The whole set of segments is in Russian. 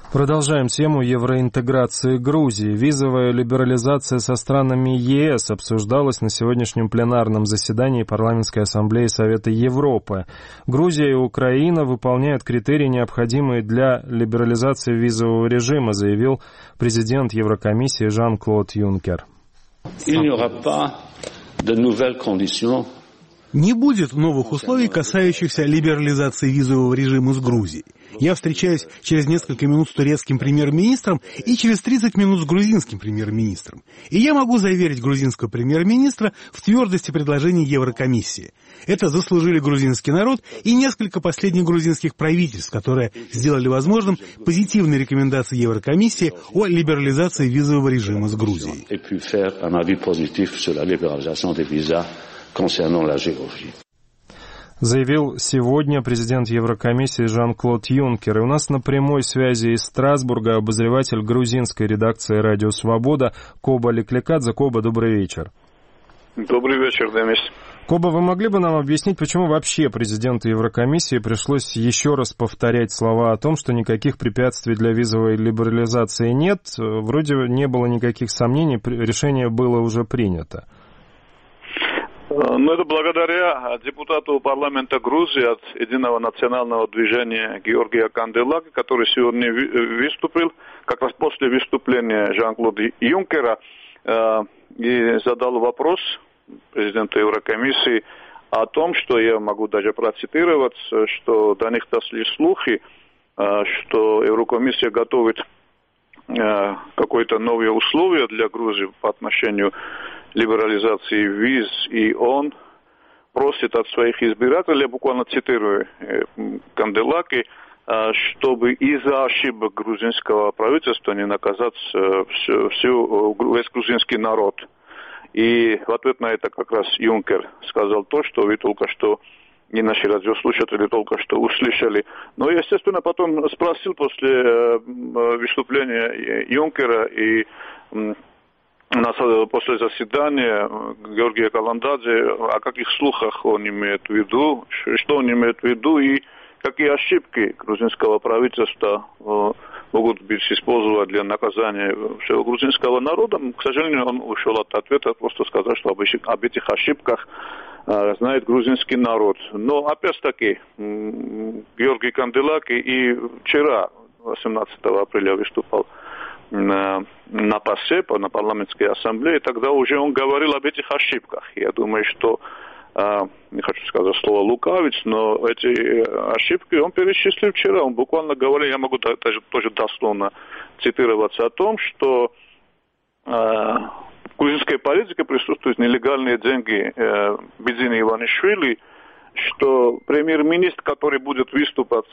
Продолжаем тему евроинтеграции Грузии. Визовая либерализация со странами ЕС обсуждалась на сегодняшнем пленарном заседании Парламентской ассамблеи Совета Европы. Грузия и Украина выполняют критерии, необходимые для либерализации визового режима, заявил президент Еврокомиссии Жан-Клод Юнкер. Не будет новых условий, касающихся либерализации визового режима с Грузией. Я встречаюсь через несколько минут с турецким премьер-министром и через 30 минут с грузинским премьер-министром. И я могу заверить грузинского премьер-министра в твердости предложений Еврокомиссии. Это заслужили грузинский народ и несколько последних грузинских правительств, которые сделали возможным позитивные рекомендации Еврокомиссии о либерализации визового режима с Грузией. Заявил сегодня президент Еврокомиссии Жан-Клод Юнкер. И у нас на прямой связи из Страсбурга обозреватель грузинской редакции «Радио Свобода» Коба Леклекадзе. Коба, добрый вечер. Добрый вечер, Демис. Коба, вы могли бы нам объяснить, почему вообще президенту Еврокомиссии пришлось еще раз повторять слова о том, что никаких препятствий для визовой либерализации нет? Вроде не было никаких сомнений, решение было уже принято. Ну, это благодаря депутату парламента Грузии от Единого национального движения Георгия Канделаки, который сегодня выступил, как раз после выступления Жан-Клода Юнкера, и задал вопрос президенту Еврокомиссии о том, что я могу даже процитировать, что до них дошли слухи, что Еврокомиссия готовит какое-то новые условия для Грузии по отношению либерализации виз, и он просит от своих избирателей, я буквально цитирую Канделаки, чтобы из-за ошибок грузинского правительства не наказать весь грузинский народ. И в ответ на это как раз Юнкер сказал то, что вы только что, и наши радиослушатели только что услышали. Но, естественно, потом спросил после выступления Юнкера и после заседания Георгия Каландадзе, о каких слухах он имеет в виду, что он имеет в виду и какие ошибки грузинского правительства могут быть использованы для наказания всего грузинского народа. К сожалению, он ушел от ответа, просто сказал, что об этих ошибках знает грузинский народ. Но опять-таки Георгий Канделаки и вчера, 18 апреля, выступал на ПАСЕ, на парламентской ассамблее, тогда уже он говорил об этих ошибках. Я думаю, что, не хочу сказать слово лукавить, но эти ошибки он перечислил вчера. Он буквально говорил, я могу даже тоже дословно цитироваться о том, что в грузинской политике присутствуют нелегальные деньги Бидзини Иванишвили, что премьер-министр, который будет выступать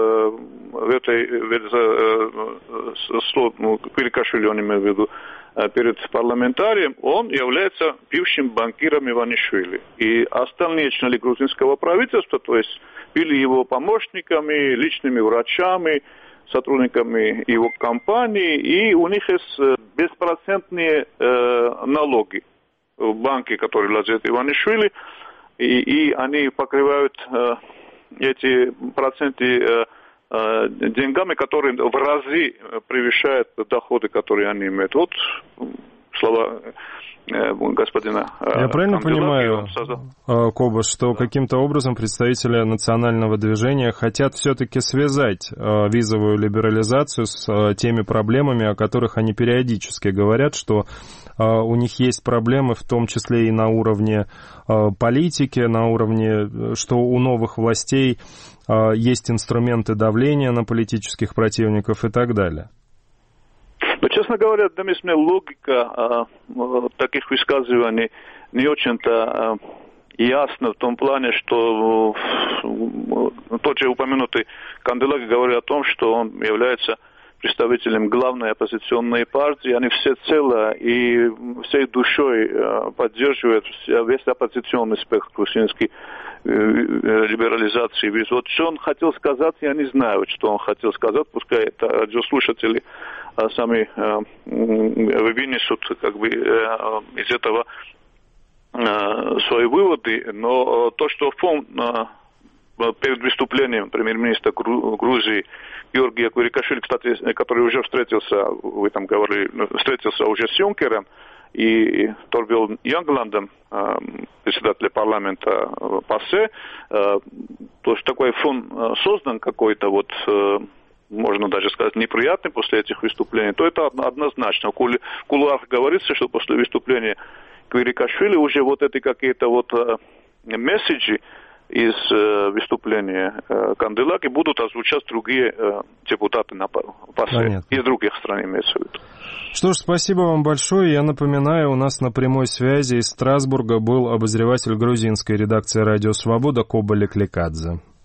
Квирикашвили, он имеет в виду, перед парламентарием, он является бывшим банкиром Иванишвили. И остальные члены грузинского правительства, то есть были его помощниками, личными врачами, сотрудниками его компании, и у них есть беспроцентные налоги в банке, который владеет Иванишвили, и они покрывают эти проценты деньгами, которые в разы превышают доходы, которые они имеют. Вот слова господина. Я правильно понимаю, Коба, что каким-то образом представители национального движения хотят все-таки связать визовую либерализацию с теми проблемами, о которых они периодически говорят, что у них есть проблемы, в том числе и на уровне политики, на уровне, что у новых властей есть инструменты давления на политических противников и так далее? Но, честно говоря, Демис, мне логика таких высказываний не очень-то ясна в том плане, что тот же упомянутый Канделаки говорил о том, что он является представителем главной оппозиционной партии, они всецело и всей душой поддерживают весь оппозиционный спектр грузинский либерализации виз. Вот что он хотел сказать, я не знаю, что он хотел сказать, пускай это радиослушатели сами вынесут как бы из этого свои выводы, но то, что фон перед выступлением премьер-министра Грузии Георгия Квирикашвили, кстати, который уже встретился, вы там говорили, встретился уже с Юнкером и Торбьерн Ягландом, председателем парламента ПАСЕ, то есть такой фон создан какой-то вот, можно даже сказать, неприятный после этих выступлений, то это однозначно. В кулуарах говорится, что после выступления Квирикашвили уже вот эти какие-то вот месседжи из выступления Канделаки будут озвучать другие депутаты на ПАСЕ из других стран, имеется в виду. Что ж, спасибо вам большое. Я напоминаю, у нас на прямой связи из Страсбурга был обозреватель грузинской редакции «Радио Свобода» Коба Леклекадзе.